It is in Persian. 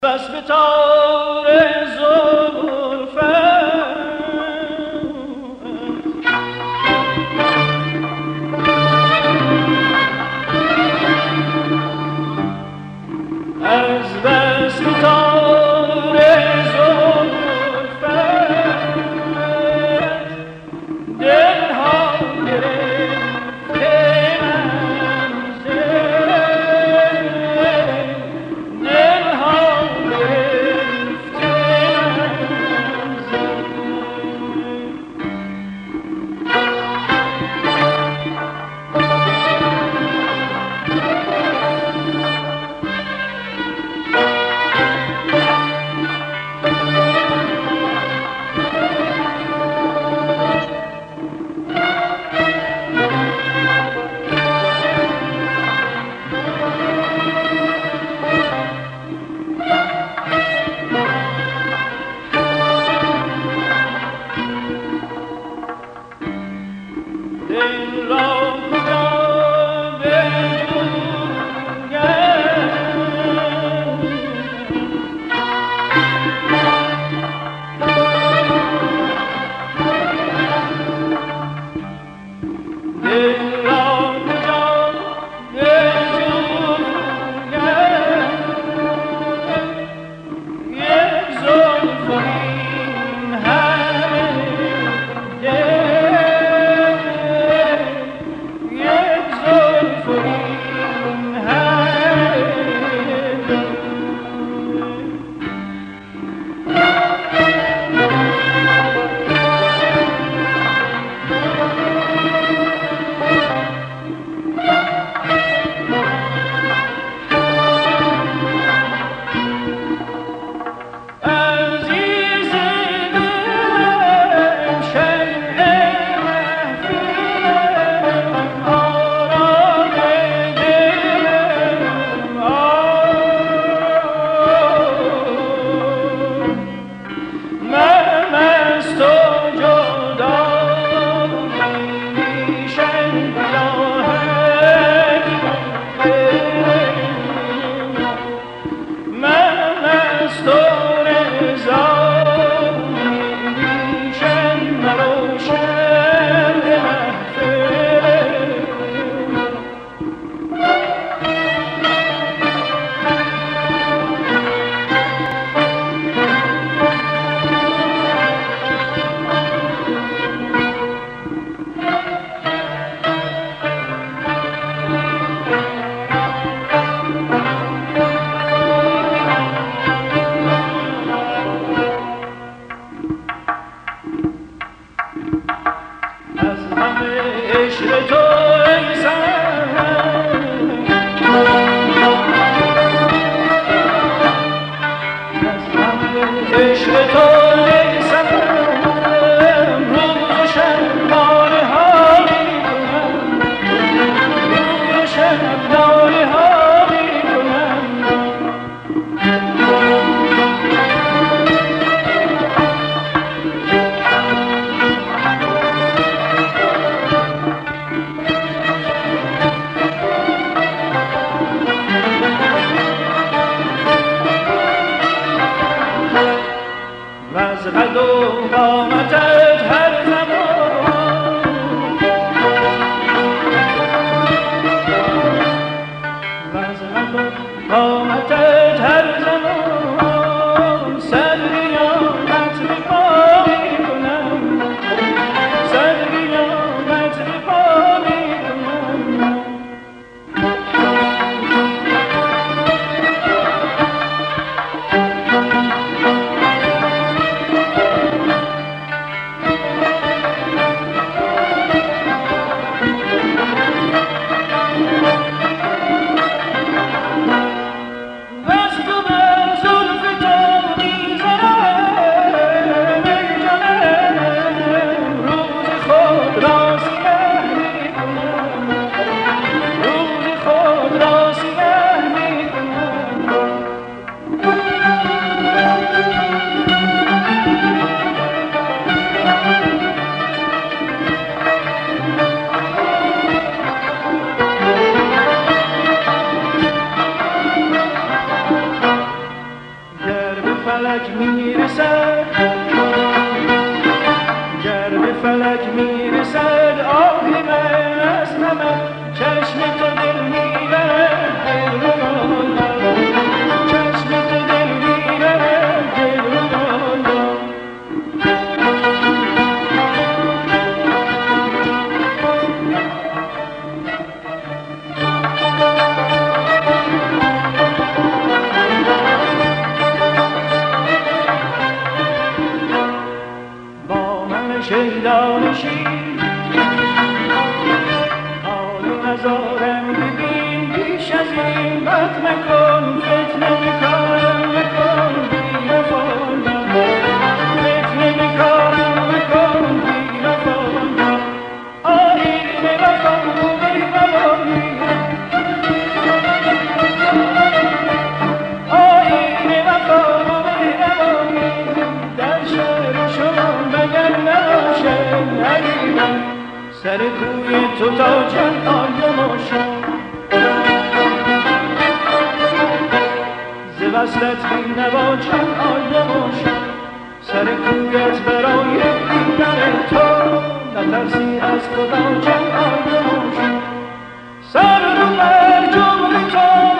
بس به تار زلفت از بس به تار زلفت دلها گرفته فلک میرسد گر به فلک میرسد آهی من از نمک چشم تو دل میبرد دل رو چشم تو دل میبرد دل رو شیدانشی حال نزارم ببین بیش از این بد مکن فتنه میکارم مکن بی وفایم فتنه میکارم مکن بی وفایم آیین وفا بی وفایی آیین وفا بی وفایی در شهر شما مگر سر کوی تو تا چند آیم و شام ز وصلت بی نوا چند آیم و شام سر کویت برای دیدن تو نترسی از خدا چند آیم و شام سر رو بر جمله تو